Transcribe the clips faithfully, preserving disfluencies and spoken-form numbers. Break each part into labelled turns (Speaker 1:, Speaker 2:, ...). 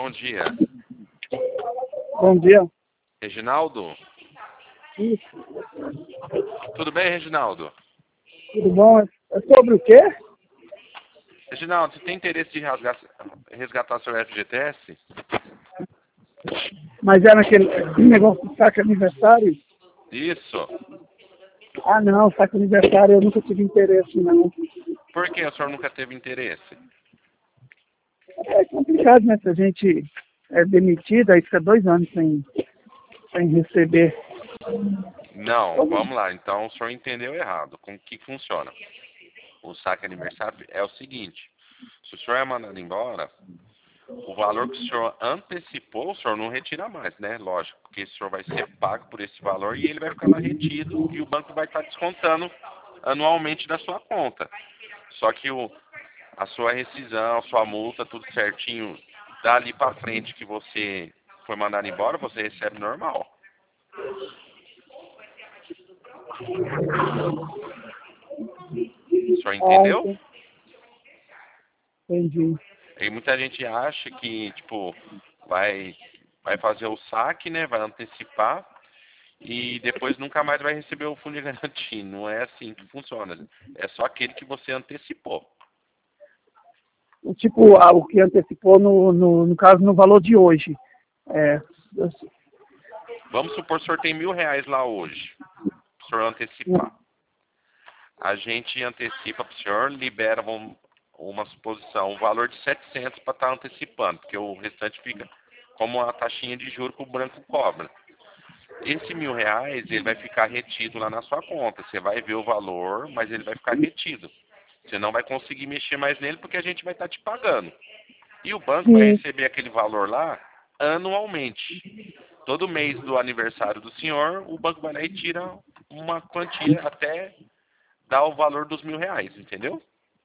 Speaker 1: bom dia.
Speaker 2: Bom dia.
Speaker 1: Reginaldo?
Speaker 2: Isso.
Speaker 1: Tudo bem, Reginaldo?
Speaker 2: Tudo bom? É sobre o quê?
Speaker 1: Reginaldo, você tem interesse de resgatar, resgatar seu F G T S?
Speaker 2: Mas é naquele negócio do saque aniversário?
Speaker 1: Isso.
Speaker 2: Ah, não, saque aniversário eu nunca tive interesse, não.
Speaker 1: Por que o senhor nunca teve interesse?
Speaker 2: É complicado, né? Se a gente é demitido, aí fica dois anos sem, sem receber.
Speaker 1: Não, vamos lá. Então o senhor entendeu errado. Como que funciona? O saque aniversário é o seguinte. Se o senhor é mandado embora, o valor que o senhor antecipou, o senhor não retira mais, né? Lógico, porque o senhor vai ser pago por esse valor e ele vai ficar lá retido e o banco vai estar descontando anualmente da sua conta. Só que o, a sua rescisão, a sua multa, tudo certinho, dali para frente que você foi mandado embora, você recebe normal. O senhor entendeu?
Speaker 2: Ah, entendi.
Speaker 1: E muita gente acha que, tipo, vai, vai fazer o saque, né? Vai antecipar e depois nunca mais vai receber o fundo de garantia. Não é assim que funciona. É só aquele que você antecipou.
Speaker 2: O tipo, ah, o que antecipou no, no, no caso, no valor de hoje. É,
Speaker 1: Vamos supor que o senhor tem mil reais lá hoje. O senhor antecipar. A gente antecipa para o senhor, libera um, uma suposição, um valor de setecentos para estar antecipando, porque o restante fica como uma taxinha de juros que o banco cobra. Esse mil reais, ele vai ficar retido lá na sua conta. Você vai ver o valor, mas ele vai ficar retido. Você não vai conseguir mexer mais nele porque a gente vai estar te pagando. E o banco vai receber aquele valor lá anualmente. Todo mês do aniversário do senhor, o banco vai lá e tira uma quantia até dar o valor dos mil reais, entendeu?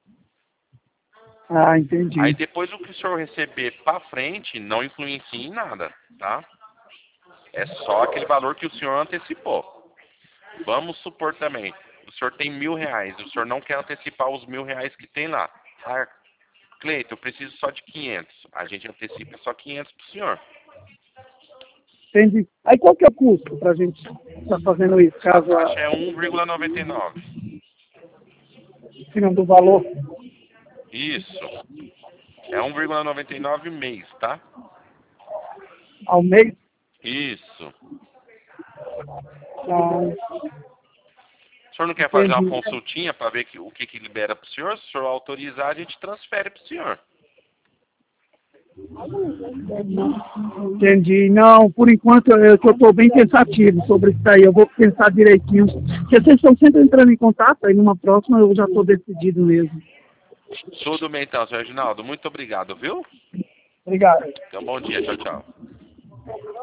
Speaker 2: Ah, entendi.
Speaker 1: Aí depois o que o senhor receber para frente não influencia em nada, tá? É só aquele valor que o senhor antecipou. Vamos supor também, o senhor tem mil reais, o senhor não quer antecipar os mil reais que tem lá. Ah, Cleiton, eu preciso só de quinhentos. A gente antecipa só quinhentos para o senhor.
Speaker 2: Entendi. Aí qual que é o custo pra gente estar fazendo isso?
Speaker 1: A
Speaker 2: Caso
Speaker 1: taxa
Speaker 2: a,
Speaker 1: é um vírgula noventa e nove.
Speaker 2: tirando do valor.
Speaker 1: Isso. É um vírgula noventa e nove mês, tá?
Speaker 2: Ao mês?
Speaker 1: Isso.
Speaker 2: Ah,
Speaker 1: O senhor não quer fazer uma
Speaker 2: entendi.
Speaker 1: consultinha para ver que, o que, que libera para o senhor? Se o senhor autorizar, a gente transfere para o senhor.
Speaker 2: Entendi. Não, por enquanto eu estou bem pensativo sobre isso aí. Eu vou pensar direitinho. Porque vocês estão sempre entrando em contato, aí numa próxima eu já estou decidido mesmo.
Speaker 1: Tudo bem então, senhor Reginaldo. Muito obrigado, viu?
Speaker 2: Obrigado.
Speaker 1: Então, bom dia. Tchau, tchau.